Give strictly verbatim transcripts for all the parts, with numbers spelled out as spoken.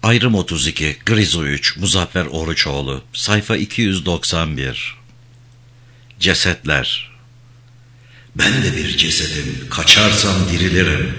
Ayrım otuz iki, Grizo üç, Muzaffer Oruçoğlu, sayfa iki yüz doksan bir. Cesetler. Ben de bir cesedim, kaçarsam dirilirim.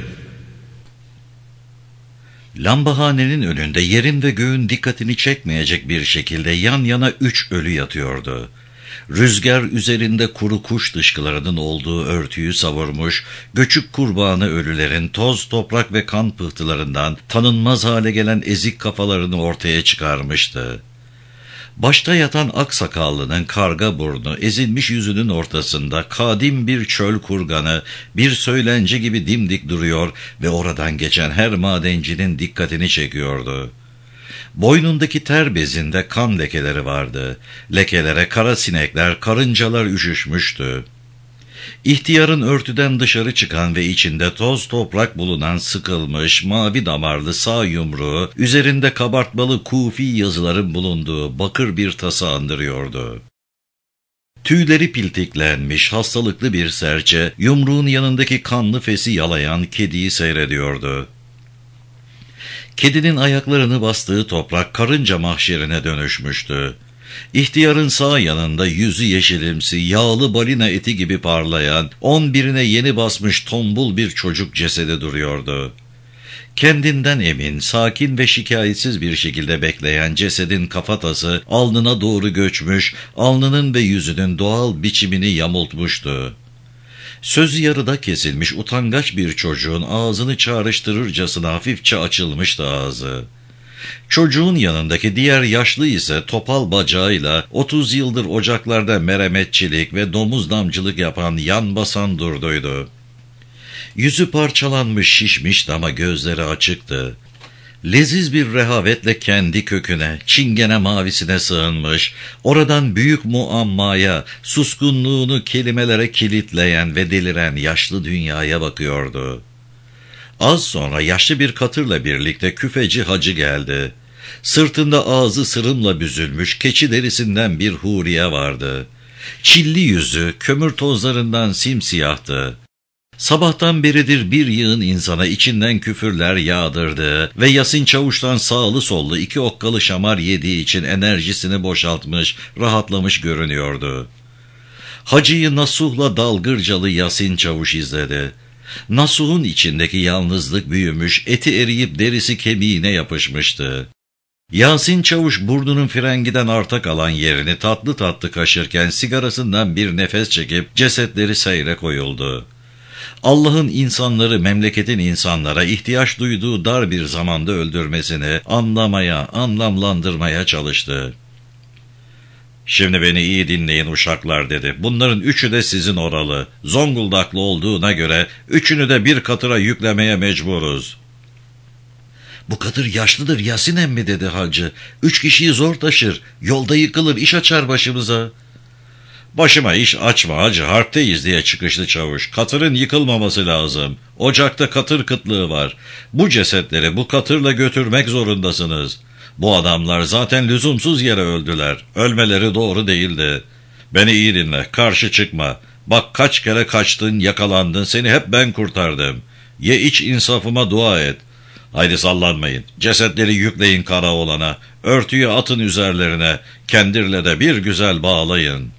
Lambahanenin önünde yerin ve göğün dikkatini çekmeyecek bir şekilde yan yana üç ölü yatıyordu. Rüzgar üzerinde kuru kuş dışkılarının olduğu örtüyü savurmuş, göçük kurbanı ölülerin toz, toprak ve kan pıhtılarından tanınmaz hale gelen ezik kafalarını ortaya çıkarmıştı. Başta yatan aksakallının karga burnu, ezilmiş yüzünün ortasında kadim bir çöl kurganı, bir söylence gibi dimdik duruyor ve oradan geçen her madencinin dikkatini çekiyordu. Boynundaki ter bezinde kan lekeleri vardı. Lekelere kara sinekler, karıncalar üşüşmüştü. İhtiyarın örtüden dışarı çıkan ve içinde toz toprak bulunan sıkılmış, mavi damarlı sağ yumruğu, üzerinde kabartmalı kufi yazıların bulunduğu bakır bir tası andırıyordu. Tüyleri piltiklenmiş, hastalıklı bir serçe, yumruğun yanındaki kanlı fesi yalayan kediyi seyrediyordu. Kedinin ayaklarını bastığı toprak karınca mahşerine dönüşmüştü. İhtiyarın sağ yanında yüzü yeşilimsi, yağlı balina eti gibi parlayan, on birine yeni basmış tombul bir çocuk cesedi duruyordu. Kendinden emin, sakin ve şikayetsiz bir şekilde bekleyen cesedin kafatası alnına doğru göçmüş, alnının ve yüzünün doğal biçimini yamultmuştu. Sözü yarıda kesilmiş utangaç bir çocuğun ağzını çağrıştırırcasına hafifçe açılmıştı ağzı. Çocuğun yanındaki diğer yaşlı ise topal bacağıyla otuz yıldır ocaklarda meremetçilik ve domuz yapan yan basan durduydu. Yüzü parçalanmış, şişmişti ama gözleri açıktı. Leziz bir rehavetle kendi köküne, çingene mavisine sığınmış, oradan büyük muammaya, suskunluğunu kelimelere kilitleyen ve deliren yaşlı dünyaya bakıyordu. Az sonra yaşlı bir katırla birlikte küfeci hacı geldi. Sırtında ağzı sırımla büzülmüş keçi derisinden bir huriye vardı. Çilli yüzü kömür tozlarından simsiyahtı. Sabahtan beridir bir yığın insana içinden küfürler yağdırdı ve Yasin Çavuş'tan sağlı sollu iki okkalı şamar yediği için enerjisini boşaltmış, rahatlamış görünüyordu. Hacıyı Nasuh'la dalgırcalı Yasin Çavuş izledi. Nasuh'un içindeki yalnızlık büyümüş, eti eriyip derisi kemiğine yapışmıştı. Yasin Çavuş burnunun frengiden arta kalan yerini tatlı tatlı kaşırken sigarasından bir nefes çekip cesetleri seyre koyuldu. Allah'ın insanları memleketin insanlara ihtiyaç duyduğu dar bir zamanda öldürmesini anlamaya, anlamlandırmaya çalıştı. "Şimdi beni iyi dinleyin uşaklar," dedi. "Bunların üçü de sizin oralı. Zonguldaklı olduğuna göre üçünü de bir katıra yüklemeye mecburuz." "Bu katır yaşlıdır Yasin emmi," dedi hacı. "Üç kişiyi zor taşır. Yolda yıkılır, iş açar başımıza." "Başıma iş açma hacı, harpteyiz," diye çıkıştı çavuş. "Katırın yıkılmaması lazım. Ocakta katır kıtlığı var. Bu cesetleri bu katırla götürmek zorundasınız. Bu adamlar zaten lüzumsuz yere öldüler. Ölmeleri doğru değildi. Beni iyi dinle, karşı çıkma. Bak kaç kere kaçtın, yakalandın, seni hep ben kurtardım. Ye iç insafıma dua et. Haydi sallanmayın. Cesetleri yükleyin karaolana. Örtüyü atın üzerlerine. Kendirle de bir güzel bağlayın."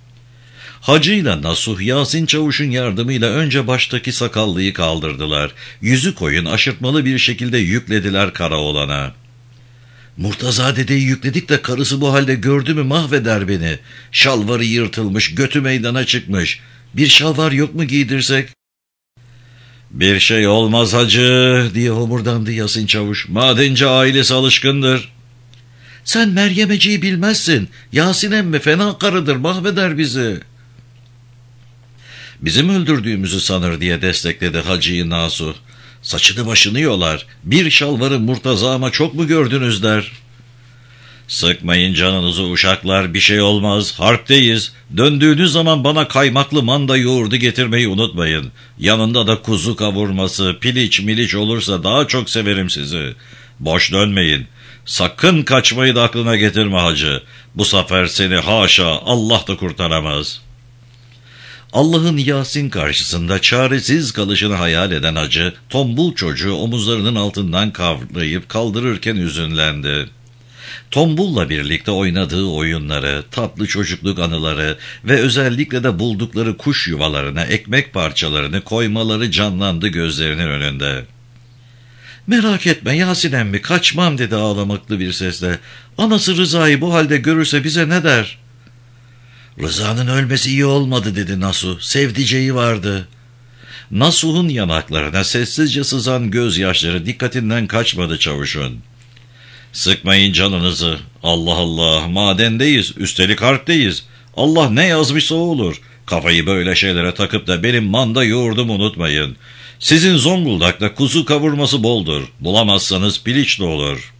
Hacıyla Nasuh, Yasin Çavuş'un yardımıyla önce baştaki sakallıyı kaldırdılar. Yüzü koyun, aşırtmalı bir şekilde yüklediler karaolana. "Murtaza dedeyi yükledik de karısı bu halde gördü mü mahveder beni. Şalvarı yırtılmış, götü meydana çıkmış. Bir şalvar yok mu giydirsek?" "Bir şey olmaz hacı," diye homurdandı Yasin Çavuş. "Madenci ailesi alışkındır." "Sen Meryemeciyi bilmezsin. Yasin emmi fena karıdır, mahveder bizi." "Bizim öldürdüğümüzü sanır," diye destekledi hacıyı Nasuh. "Saçını başını yolar. Bir şalvarı Murtaza'ma çok mu gördünüz der." "Sıkmayın canınızı uşaklar, bir şey olmaz. Harpteyiz. Döndüğünüz zaman bana kaymaklı manda yoğurdu getirmeyi unutmayın. Yanında da kuzu kavurması, piliç miliç olursa daha çok severim sizi. Boş dönmeyin. Sakın kaçmayı da aklına getirme hacı. Bu sefer seni haşa Allah da kurtaramaz." Allah'ın Yasin karşısında çaresiz kalışını hayal eden hacı, tombul çocuğu omuzlarının altından kavrayıp kaldırırken üzünlendi. Tombulla birlikte oynadığı oyunları, tatlı çocukluk anıları ve özellikle de buldukları kuş yuvalarına ekmek parçalarını koymaları canlandı gözlerinin önünde. "Merak etme Yasin emmi, kaçmam," dedi ağlamaklı bir sesle. "Anası Rıza'yı bu halde görürse bize ne der?" "Rıza'nın ölmesi iyi olmadı," dedi Nasuh. "Sevdiceği vardı." Nasuh'un yanaklarına sessizce sızan gözyaşları dikkatinden kaçmadı çavuşun. "Sıkmayın canınızı. Allah Allah, madendeyiz, üstelik harpteyiz. Allah ne yazmışsa o olur. Kafayı böyle şeylere takıp da benim manda yoğurdumu unutmayın. Sizin Zonguldak'ta kuzu kavurması boldur. Bulamazsanız piliç de olur."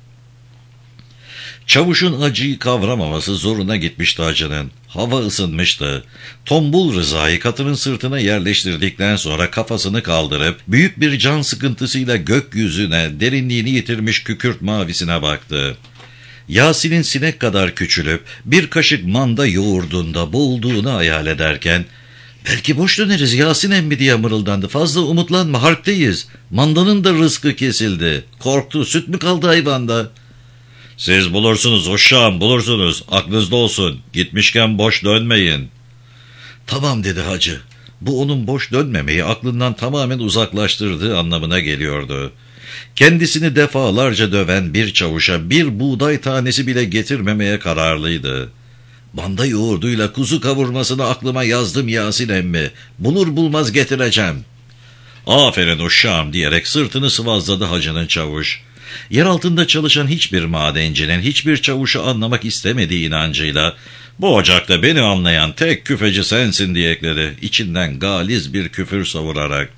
Çavuşun acıyı kavramaması zoruna gitmişti hacının. Hava ısınmıştı. Tombul Rıza'yı katırın sırtına yerleştirdikten sonra kafasını kaldırıp büyük bir can sıkıntısıyla gökyüzüne, derinliğini yitirmiş kükürt mavisine baktı. Yasin'in sinek kadar küçülüp bir kaşık manda yoğurdunda boğulduğunu hayal ederken "Belki boş döneriz Yasin emmi," diye mırıldandı. "Fazla umutlanma, harpteyiz. Mandanın da rızkı kesildi. Korktu, süt mü kaldı hayvanda?" "Siz bulursunuz uşağım, bulursunuz. Aklınızda olsun. Gitmişken boş dönmeyin." "Tamam," dedi hacı. Bu onun boş dönmemeyi aklından tamamen uzaklaştırdığı anlamına geliyordu. Kendisini defalarca döven bir çavuşa bir buğday tanesi bile getirmemeye kararlıydı. "Manda yoğurduyla kuzu kavurmasını aklıma yazdım Yasin emmi. Bulur bulmaz getireceğim." "Aferin uşağım," diyerek sırtını sıvazladı hacının çavuş. Yer altında çalışan hiçbir madencinin hiçbir çavuşu anlamak istemediği inancıyla "Bu ocakta beni anlayan tek küfeci sensin," diye ekledi, içinden galiz bir küfür savurarak.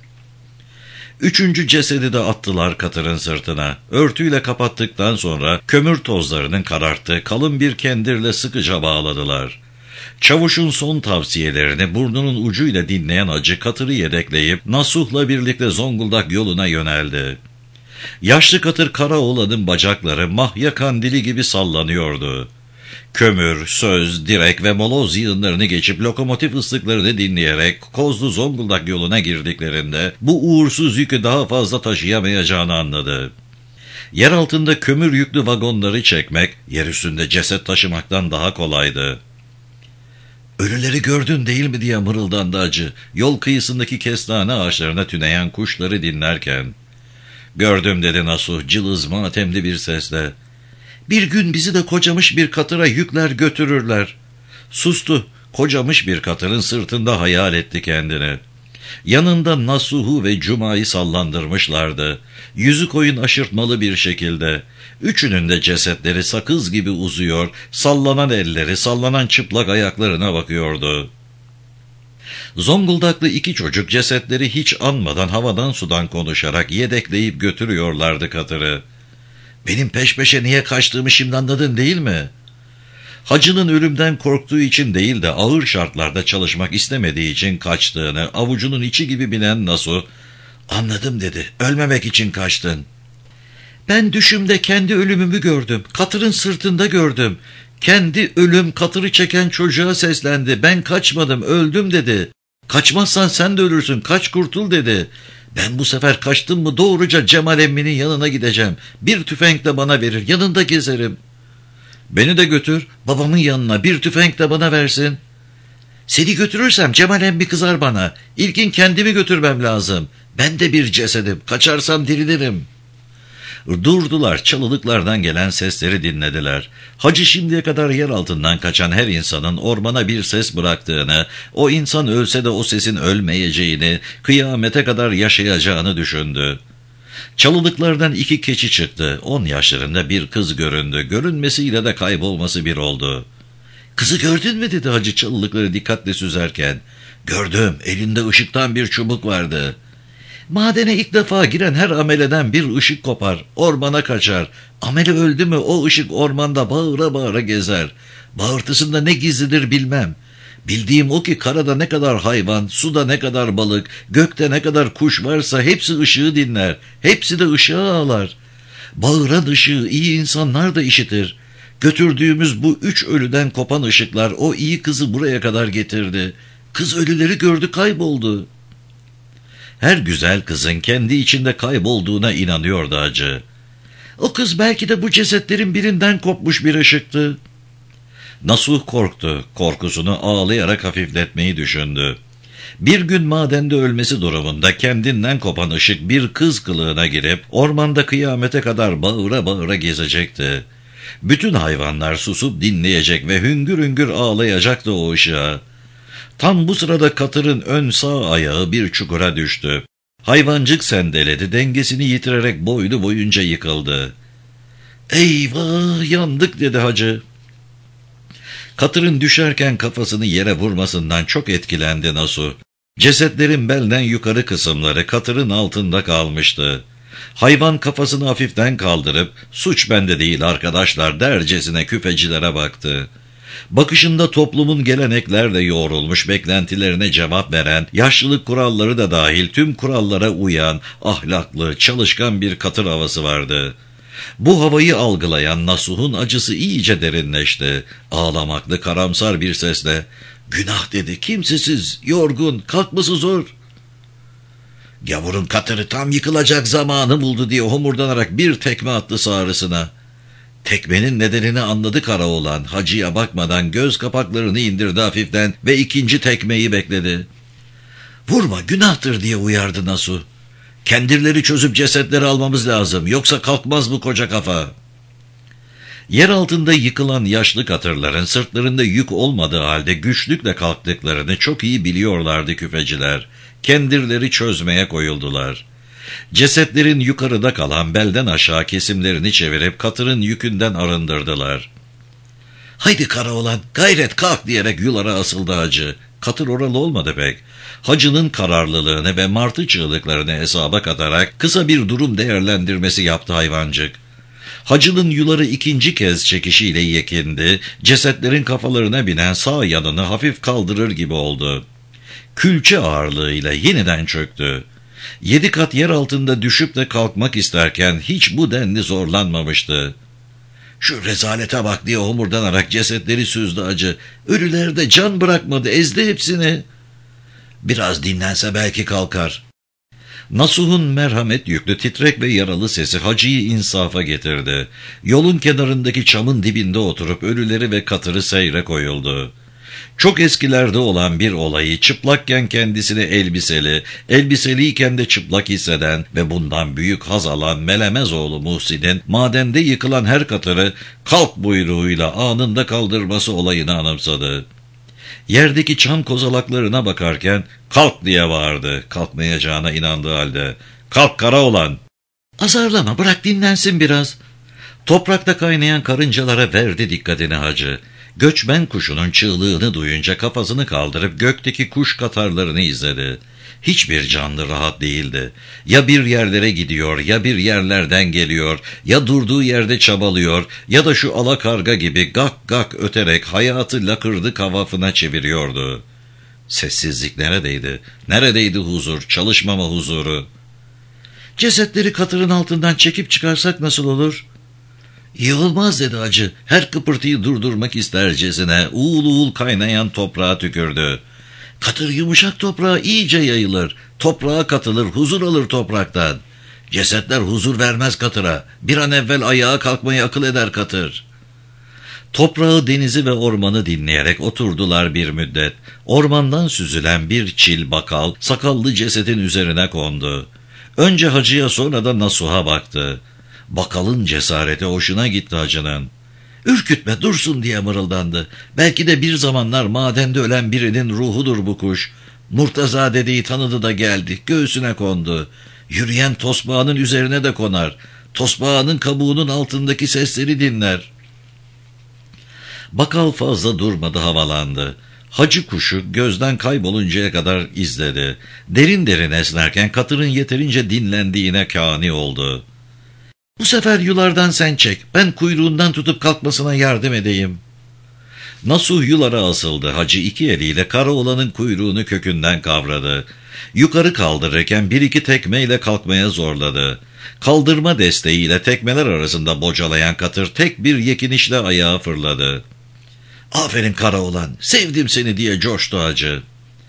Üçüncü cesedi de attılar katırın sırtına. Örtüyle kapattıktan sonra kömür tozlarının kararttığı kalın bir kendirle sıkıca bağladılar. Çavuşun son tavsiyelerini burnunun ucuyla dinleyen hacı katırı yedekleyip Nasuh'la birlikte Zonguldak yoluna yöneldi. Yaşlı katır Karaoğlan'ın bacakları mahya kandili gibi sallanıyordu. Kömür, söz, direk ve moloz yığınlarını geçip lokomotif ıslıklarını dinleyerek Kozlu Zonguldak yoluna girdiklerinde bu uğursuz yükü daha fazla taşıyamayacağını anladı. Yer altında kömür yüklü vagonları çekmek, yer üstünde ceset taşımaktan daha kolaydı. "Ölüleri gördün değil mi?" diye mırıldandı hacı, yol kıyısındaki kestane ağaçlarına tüneyen kuşları dinlerken. "Gördüm," dedi Nasuh cılız matemli bir sesle. "Bir gün bizi de kocamış bir katıra yükler götürürler." Sustu. Kocamış bir katırın sırtında hayal etti kendini. Yanında Nasuh'u ve Cuma'yı sallandırmışlardı. Yüzü koyun aşırtmalı bir şekilde. Üçünün de cesetleri sakız gibi uzuyor, sallanan elleri, sallanan çıplak ayaklarına bakıyordu. Zonguldaklı iki çocuk cesetleri hiç anmadan havadan sudan konuşarak yedekleyip götürüyorlardı katırı. "Benim peş peşe niye kaçtığımı şimdi anladın değil mi?" Hacının ölümden korktuğu için değil de ağır şartlarda çalışmak istemediği için kaçtığını avucunun içi gibi bilen Nasuh, "Anladım," dedi. "Ölmemek için kaçtın." "Ben düşümde kendi ölümümü gördüm. Katırın sırtında gördüm. Kendi ölüm katırı çeken çocuğa seslendi. Ben kaçmadım, öldüm," dedi. "Kaçmazsan sen de ölürsün, kaç kurtul," dedi. "Ben bu sefer kaçtım mı doğruca Cemal emminin yanına gideceğim. Bir tüfek de bana verir, yanında gezerim." "Beni de götür, babamın yanına, bir tüfek de bana versin." "Seni götürürsem Cemal emmi kızar bana. İlkin kendimi götürmem lazım. Ben de bir cesedim, kaçarsam dirilirim." Durdular, çalılıklardan gelen sesleri dinlediler. Hacı şimdiye kadar yer altından kaçan her insanın ormana bir ses bıraktığını, o insan ölse de o sesin ölmeyeceğini, kıyamete kadar yaşayacağını düşündü. Çalılıklardan iki keçi çıktı. On yaşlarında bir kız göründü. Görünmesiyle de kaybolması bir oldu. "Kızı gördün mü?" dedi hacı çalılıkları dikkatle süzerken. "Gördüm, elinde ışıktan bir çubuk vardı." "Madene ilk defa giren her ameleden bir ışık kopar, ormana kaçar. Amele öldü mü o ışık ormanda bağıra bağıra gezer. Bağırtısında ne gizlidir bilmem. Bildiğim o ki karada ne kadar hayvan, suda ne kadar balık, gökte ne kadar kuş varsa hepsi ışığı dinler, hepsi de ışığa ağlar. Bağıran ışığı iyi insanlar da işitir. Götürdüğümüz bu üç ölüden kopan ışıklar o iyi kızı buraya kadar getirdi. Kız ölüleri gördü, kayboldu. Her güzel kızın kendi içinde kaybolduğuna inanıyordu Hacı. O kız belki de bu cesetlerin birinden kopmuş bir ışıktı. Nasuh korktu, korkusunu ağlayarak hafifletmeyi düşündü. Bir gün madende ölmesi durumunda kendinden kopan ışık bir kız kılığına girip ormanda kıyamete kadar bağıra bağıra gezecekti. Bütün hayvanlar susup dinleyecek ve hüngür hüngür ağlayacaktı o ışığa. Tam bu sırada katırın ön sağ ayağı bir çukura düştü. Hayvancık sendeledi, dengesini yitirerek boylu boyunca yıkıldı. "Eyvah, yandık!" dedi Hacı. Katırın düşerken kafasını yere vurmasından çok etkilendi Nasuh. Cesetlerin belden yukarı kısımları katırın altında kalmıştı. Hayvan kafasını hafiften kaldırıp "Suç bende değil arkadaşlar" dercesine küfecilere baktı. Bakışında toplumun geleneklerle yoğrulmuş beklentilerine cevap veren, yaşlılık kuralları da dahil tüm kurallara uyan, ahlaklı, çalışkan bir katır havası vardı. Bu havayı algılayan Nasuh'un acısı iyice derinleşti. Ağlamaklı, karamsar bir sesle "Günah" dedi, "kimsesiz, yorgun, kalkması zor." Gavurun katırı tam yıkılacak zamanı buldu diye homurdanarak bir tekme attı sağrısına. Tekmenin nedenini anladı Karaoğlan. Hacıya bakmadan göz kapaklarını indirdi hafiften ve ikinci tekmeyi bekledi. "Vurma, günahtır" diye uyardı Nasuh. "Kendirleri çözüp cesetleri almamız lazım, yoksa kalkmaz bu koca kafa." Yer altında yıkılan yaşlı katırların sırtlarında yük olmadığı halde güçlükle kalktıklarını çok iyi biliyorlardı küfeciler. Kendirleri çözmeye koyuldular. Cesetlerin yukarıda kalan belden aşağı kesimlerini çevirip katırın yükünden arındırdılar. "Haydi Karaoğlan, gayret kalk" diyerek yulara asıldı Hacı. Katır oralı olmadı pek. Hacı'nın kararlılığını ve martı çığlıklarını hesaba katarak kısa bir durum değerlendirmesi yaptı hayvancık. Hacı'nın yuları ikinci kez çekişiyle yekindi, cesetlerin kafalarına binen sağ yanını hafif kaldırır gibi oldu. Külçe ağırlığıyla yeniden çöktü. Yedi kat yer altında düşüp de kalkmak isterken hiç bu denli zorlanmamıştı. "Şu rezalete bak" diye homurdanarak cesetleri süzdü Hacı. "Ölüler de can bırakmadı, ezdi hepsini." "Biraz dinlense belki kalkar." Nasuh'un merhamet yüklü, titrek ve yaralı sesi Hacı'yı insafa getirdi. Yolun kenarındaki çamın dibinde oturup ölüleri ve katırı seyre koyuldu. Çok eskilerde olan bir olayı çıplakken kendisini elbiseli, elbiseliyken de çıplak hisseden ve bundan büyük haz alan Melemezoğlu Muhsin'in madende yıkılan her katırı "kalk" buyruğuyla anında kaldırması olayını anımsadı. Yerdeki çam kozalaklarına bakarken "kalk" diye bağırdı, kalkmayacağına inandığı halde. "Kalk Karaoğlan!" "Azarlama, bırak dinlensin biraz." Toprakta kaynayan karıncalara verdi dikkatini Hacı. Göçmen kuşunun çığlığını duyunca kafasını kaldırıp gökteki kuş katarlarını izledi. Hiçbir canlı rahat değildi. Ya bir yerlere gidiyor, ya bir yerlerden geliyor, ya durduğu yerde çabalıyor, ya da şu alakarga gibi gak gak öterek hayatı lakırdı kavafına çeviriyordu. Sessizlik neredeydi? Neredeydi huzur, çalışmama huzuru? "Cesetleri katırın altından çekip çıkarsak nasıl olur?" "Yığılmaz" dedi Hacı. Her kıpırtıyı durdurmak istercesine uğul uğul kaynayan toprağa tükürdü. "Katır yumuşak toprağa iyice yayılır. Toprağa katılır, huzur alır topraktan. Cesetler huzur vermez katıra. Bir an evvel ayağa kalkmayı akıl eder katır." Toprağı, denizi ve ormanı dinleyerek oturdular bir müddet. Ormandan süzülen bir çil bakal sakallı cesedin üzerine kondu. Önce Hacı'ya, sonra da Nasuh'a baktı. Bakalın cesareti hoşuna gitti Hacı'nın. "Ürkütme, dursun" diye mırıldandı. "Belki de bir zamanlar madende ölen birinin ruhudur bu kuş. Murtaza dedeyi tanıdı da geldi, göğsüne kondu. Yürüyen tosbağanın üzerine de konar. Tosbağanın kabuğunun altındaki sesleri dinler." Bakal fazla durmadı, havalandı. Hacı kuşu gözden kayboluncaya kadar izledi. Derin derin esnerken katırın yeterince dinlendiğine kâni oldu. "Bu sefer yulardan sen çek, ben kuyruğundan tutup kalkmasına yardım edeyim." Nasuh yulara asıldı. Hacı iki eliyle Karaoğlan'ın kuyruğunu kökünden kavradı. Yukarı kaldırırken bir iki tekmeyle kalkmaya zorladı. Kaldırma desteğiyle tekmeler arasında bocalayan katır tek bir yekinişle ayağa fırladı. "Aferin Karaoğlan, sevdim seni" diye coştu Hacı.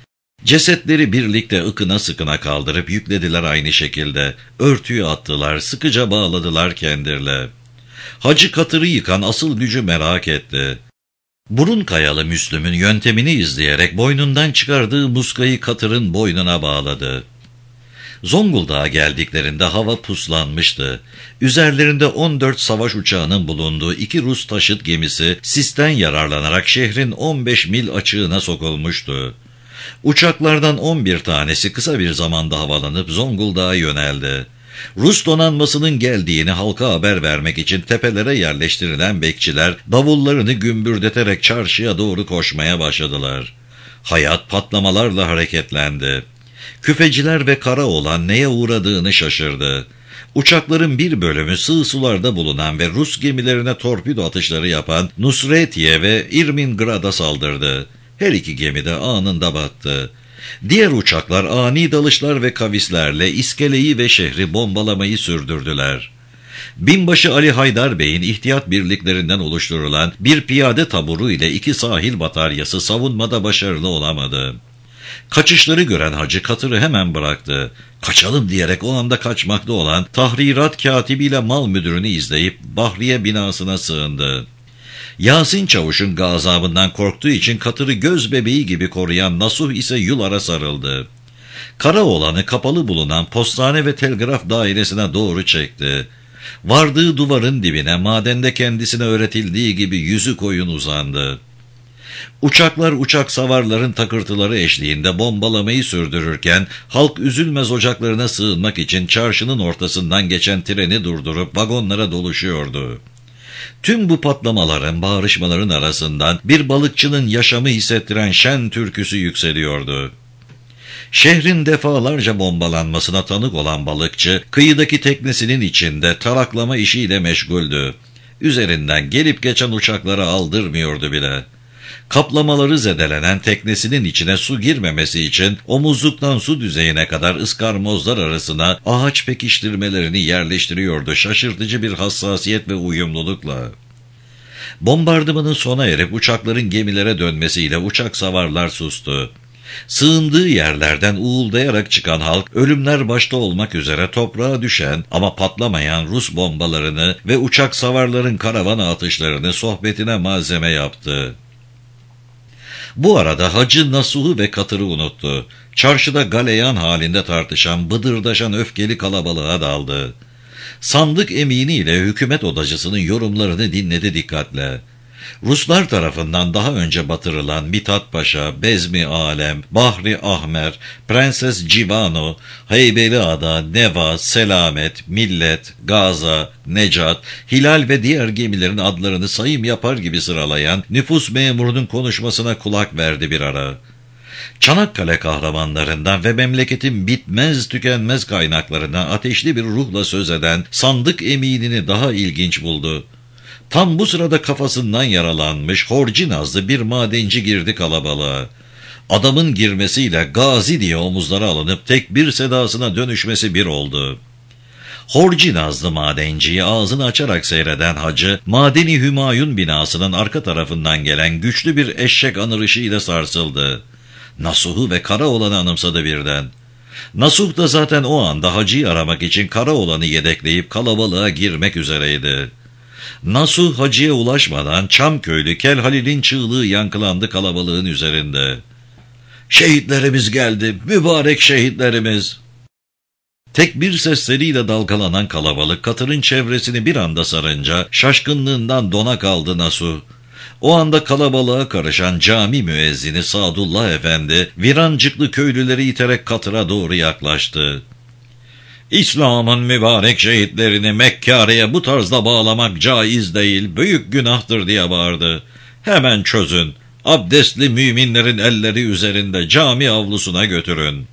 Cesetleri birlikte ıkına sıkına kaldırıp yüklediler aynı şekilde. Örtüyü attılar, sıkıca bağladılar kendirle. Hacı Katır'ı yıkan asıl gücü merak etti. Burun kayalı Müslüm'ün yöntemini izleyerek boynundan çıkardığı muskayı Katır'ın boynuna bağladı. Zonguldak'a geldiklerinde hava puslanmıştı. Üzerlerinde on dört savaş uçağının bulunduğu iki Rus taşıt gemisi sisten yararlanarak şehrin on beş mil açığına sokulmuştu. Uçaklardan on bir tanesi kısa bir zamanda havalanıp Zonguldak'a yöneldi. Rus donanmasının geldiğini halka haber vermek için tepelere yerleştirilen bekçiler davullarını gümbürdeterek çarşıya doğru koşmaya başladılar. Hayat patlamalarla hareketlendi. Küfeciler ve Karaoğlan neye uğradığını şaşırdı. Uçakların bir bölümü sığ sularda bulunan ve Rus gemilerine torpido atışları yapan Nusretiye ve İrmingrad'a saldırdı. Her iki gemi de anında battı. Diğer uçaklar ani dalışlar ve kavislerle iskeleyi ve şehri bombalamayı sürdürdüler. Binbaşı Ali Haydar Bey'in ihtiyat birliklerinden oluşturulan bir piyade taburu ile iki sahil bataryası savunmada başarılı olamadı. Kaçışları gören Hacı Katır'ı hemen bıraktı. Kaçalım diyerek o anda kaçmakta olan tahrirat katibiyle mal müdürünü izleyip Bahriye binasına sığındı. Yasin Çavuş'un gazabından korktuğu için Katır'ı göz bebeği gibi koruyan Nasuh ise Yular'a sarıldı. Karaoğlan'ı kapalı bulunan postane ve telgraf dairesine doğru çekti. Vardığı duvarın dibine madende kendisine öğretildiği gibi yüzü koyun uzandı. Uçaklar uçak savarların takırtıları eşliğinde bombalamayı sürdürürken halk üzülmez ocaklarına sığınmak için çarşının ortasından geçen treni durdurup vagonlara doluşuyordu. Tüm bu patlamaların, bağırışmaların arasından bir balıkçının yaşamı hissettiren şen türküsü yükseliyordu. Şehrin defalarca bombalanmasına tanık olan balıkçı, kıyıdaki teknesinin içinde taraklama işiyle meşguldü. Üzerinden gelip geçen uçaklara aldırmıyordu bile. Kaplamaları zedelenen teknesinin içine su girmemesi için omuzluktan su düzeyine kadar ıskarmozlar arasına ağaç pekiştirmelerini yerleştiriyordu şaşırtıcı bir hassasiyet ve uyumlulukla. Bombardımanın sona erip uçakların gemilere dönmesiyle uçak savarlar sustu. Sığındığı yerlerden uğuldayarak çıkan halk, ölümler başta olmak üzere toprağa düşen ama patlamayan Rus bombalarını ve uçak savarların karavana atışlarını sohbetine malzeme yaptı. Bu arada Hacı Nasuh'u ve Katır'ı unuttu. Çarşıda galeyan halinde tartışan, bıdırdaşan öfkeli kalabalığa daldı. Sandık eminiyle hükümet odacısının yorumlarını dinledi dikkatle. Ruslar tarafından daha önce batırılan Mithat Paşa, Bezmi Alem, Bahri Ahmer, Prenses Civano, Heybeliada, Neva, Selamet, Millet, Gaza, Necat, Hilal ve diğer gemilerin adlarını sayım yapar gibi sıralayan nüfus memurunun konuşmasına kulak verdi bir ara. Çanakkale kahramanlarından ve memleketin bitmez tükenmez kaynaklarına ateşli bir ruhla söz eden sandık eminini daha ilginç buldu. Tam bu sırada kafasından yaralanmış Horci Nazlı bir madenci girdi kalabalığa. Adamın girmesiyle Gazi diye omuzlara alınıp tek bir sedasına dönüşmesi bir oldu. Horci Nazlı madenciyi ağzını açarak seyreden Hacı, Madeni Hümayun binasının arka tarafından gelen güçlü bir eşek anırışıyla sarsıldı. Nasuh'u ve Karaoğlan'ı anımsadı birden. Nasuh da zaten o anda Hacı'yı aramak için Karaoğlan'ı yedekleyip kalabalığa girmek üzereydi. Nasuh Hacı'ya ulaşmadan Çamköylü Kel Halil'in çığlığı yankılandı kalabalığın üzerinde. "Şehitlerimiz geldi, mübarek şehitlerimiz!" Tek bir sesleriyle dalgalanan kalabalık Katır'ın çevresini bir anda sarınca şaşkınlığından dona kaldı Nasuh. O anda kalabalığa karışan cami müezzini Sadullah Efendi Virancıklı köylüleri iterek Katır'a doğru yaklaştı. "İslam'ın mübarek şehitlerini Mekkare'ye bu tarzda bağlamak caiz değil, büyük günahtır" diye bağırdı. "Hemen çözün, abdestli müminlerin elleri üzerinde cami avlusuna götürün."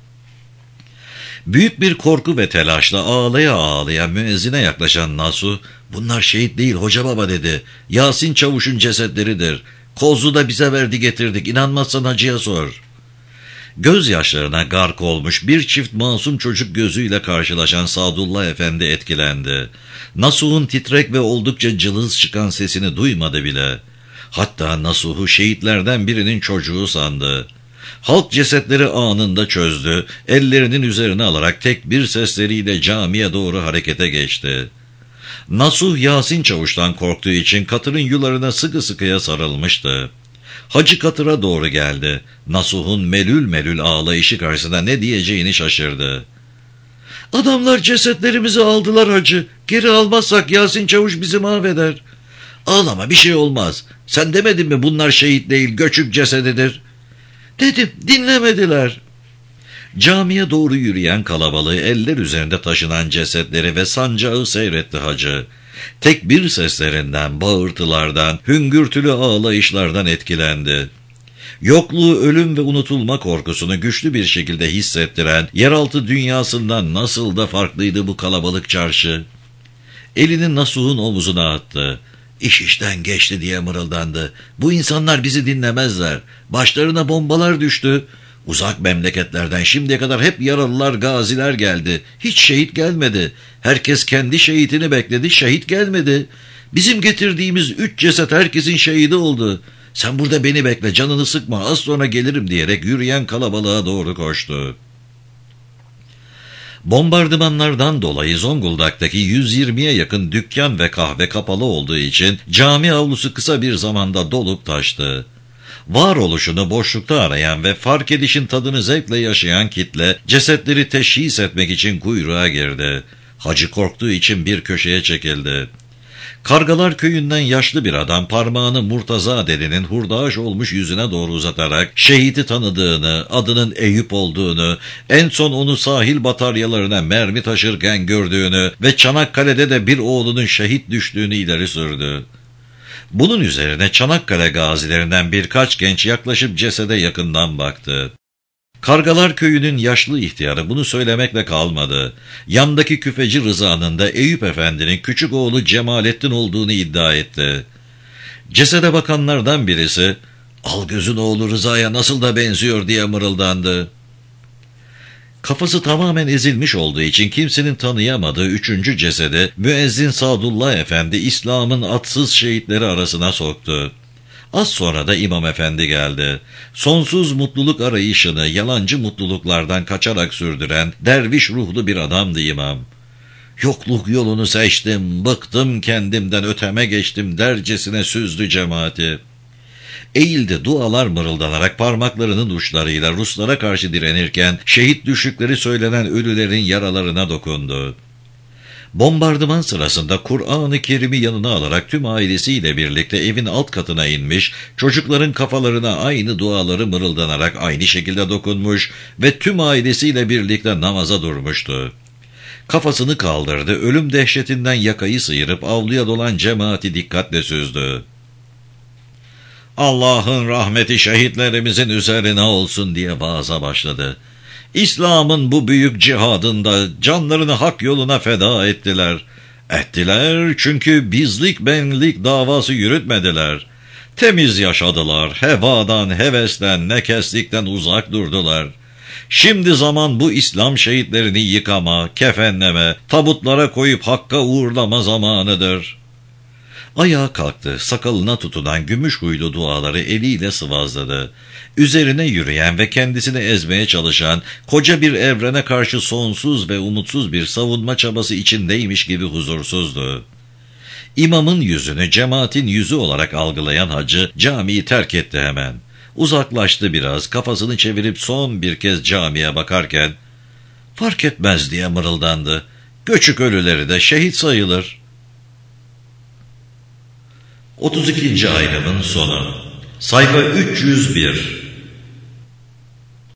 Büyük bir korku ve telaşla ağlaya ağlaya müezzine yaklaşan Nasuh, "Bunlar şehit değil hoca baba" dedi. "Yasin Çavuş'un cesetleridir. Kozlu da bize verdi getirdik, İnanmazsan hacıya sor." Gözyaşlarına gark olmuş bir çift masum çocuk gözüyle karşılaşan Sadullah Efendi etkilendi. Nasuh'un titrek ve oldukça cılız çıkan sesini duymadı bile. Hatta Nasuh'u şehitlerden birinin çocuğu sandı. Halk cesetleri anında çözdü, ellerinin üzerine alarak tekbir sesleriyle camiye doğru harekete geçti. Nasuh Yasin Çavuş'tan korktuğu için katırın yularına sıkı sıkıya sarılmıştı. Hacı katıra doğru geldi. Nasuh'un melül melül ağlayışı karşısında ne diyeceğini şaşırdı. "Adamlar cesetlerimizi aldılar hacı. Geri almazsak Yasin Çavuş bizi mahveder." "Ağlama, bir şey olmaz. Sen demedin mi bunlar şehit değil, göçük cesedidir?" "Dedim, dinlemediler." Camiye doğru yürüyen kalabalığı, eller üzerinde taşınan cesetleri ve sancağı seyretti hacı. Tekbir seslerinden, bağırtılardan, hüngürtülü ağlayışlardan etkilendi. Yokluğu, ölüm ve unutulma korkusunu güçlü bir şekilde hissettiren, yeraltı dünyasından nasıl da farklıydı bu kalabalık çarşı. Elini Nasuh'un omuzuna attı. "İş işten geçti" diye mırıldandı. "Bu insanlar bizi dinlemezler. Başlarına bombalar düştü. Uzak memleketlerden şimdiye kadar hep yaralılar, gaziler geldi. Hiç şehit gelmedi. Herkes kendi şehitini bekledi, şehit gelmedi. Bizim getirdiğimiz üç ceset herkesin şehidi oldu. Sen burada beni bekle, canını sıkma, az sonra gelirim" diyerek yürüyen kalabalığa doğru koştu. Bombardımanlardan dolayı Zonguldak'taki yüz yirmiye yakın dükkan ve kahve kapalı olduğu için cami avlusu kısa bir zamanda dolup taştı. Varoluşunu boşlukta arayan ve fark edişin tadını zevkle yaşayan kitle cesetleri teşhis etmek için kuyruğa girdi. Hacı korktuğu için bir köşeye çekildi. Kargalar köyünden yaşlı bir adam parmağını Murtaza dedenin hurdaş olmuş yüzüne doğru uzatarak şehiti tanıdığını, adının Eyüp olduğunu, en son onu sahil bataryalarına mermi taşırken gördüğünü ve Çanakkale'de de bir oğlunun şehit düştüğünü ileri sürdü. Bunun üzerine Çanakkale gazilerinden birkaç genç yaklaşıp cesede yakından baktı. Kargalar köyünün yaşlı ihtiyarı bunu söylemekle kalmadı. Yandaki küfeci Rıza'nın da Eyüp Efendi'nin küçük oğlu Cemalettin olduğunu iddia etti. Cesede bakanlardan birisi, "Algöz'ün oğlu Rıza'ya nasıl da benziyor" diye mırıldandı. Kafası tamamen ezilmiş olduğu için kimsenin tanıyamadığı üçüncü cesedi Müezzin Sadullah Efendi İslam'ın atsız şehitleri arasına soktu. Az sonra da İmam Efendi geldi. Sonsuz mutluluk arayışını yalancı mutluluklardan kaçarak sürdüren derviş ruhlu bir adamdı imam. "Yokluk yolunu seçtim, bıktım kendimden, öteme geçtim" dercesine süzdü cemaati. Eğildi, dualar mırıldanarak parmaklarının uçlarıyla Ruslara karşı direnirken şehit düştükleri söylenen ölülerin yaralarına dokundu. Bombardıman sırasında Kur'an-ı Kerim'i yanına alarak tüm ailesiyle birlikte evin alt katına inmiş, çocukların kafalarına aynı duaları mırıldanarak aynı şekilde dokunmuş ve tüm ailesiyle birlikte namaza durmuştu. Kafasını kaldırdı, ölüm dehşetinden yakayı sıyırıp avluya dolan cemaati dikkatle süzdü. "Allah'ın rahmeti şehitlerimizin üzerine olsun" diye vaaza başladı. "İslam'ın bu büyük cihadında canlarını hak yoluna feda ettiler. Ettiler çünkü bizlik benlik davası yürütmediler. Temiz yaşadılar, hevadan, hevesten, nekeslikten uzak durdular. Şimdi zaman bu İslam şehitlerini yıkama, kefenleme, tabutlara koyup hakka uğurlama zamanıdır." Ayağa kalktı, sakalına tutunan gümüş huylu duaları eliyle sıvazladı. Üzerine yürüyen ve kendisini ezmeye çalışan, koca bir evrene karşı sonsuz ve umutsuz bir savunma çabası içindeymiş gibi huzursuzdu. İmamın yüzünü cemaatin yüzü olarak algılayan hacı camiyi terk etti hemen. Uzaklaştı biraz, kafasını çevirip son bir kez camiye bakarken, "Fark etmez" diye mırıldandı. "Göçük ölüleri de şehit sayılır." otuz ikinci ayrımın sonu. Sayfa üç yüz bir.